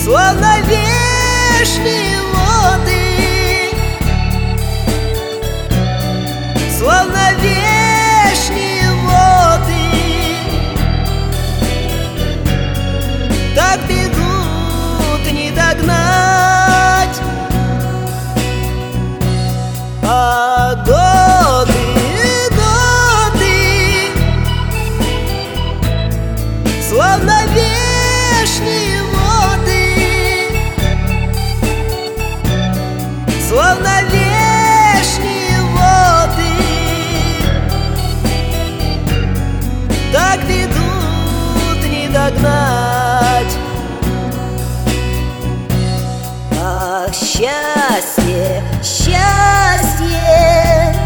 словно вешние воды, словно вешние воды, так бегут не догнать, а годы, словно вешние воды, словно вешние воды, так бегут не догнать. Ах, счастье, счастье,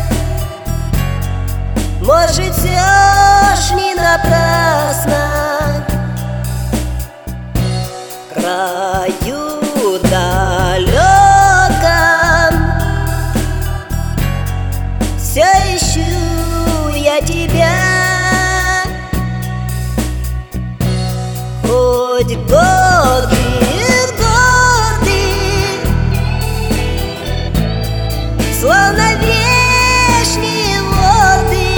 может, все ж не напрасно. В краю далеком все ищу я тебя, хоть годы, словно вешние воды,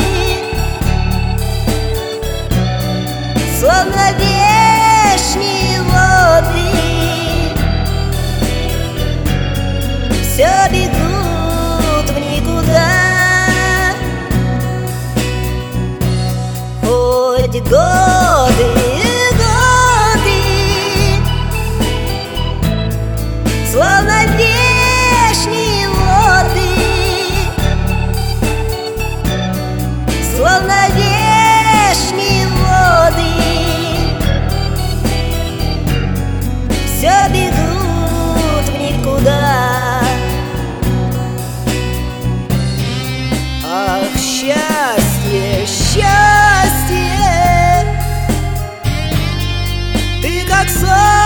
словно вешние воды, все бегут в никуда, хоть годы, словно вешние воды, словно вешние воды, все бегут в никуда. Ах, счастье, счастье, ты как сон.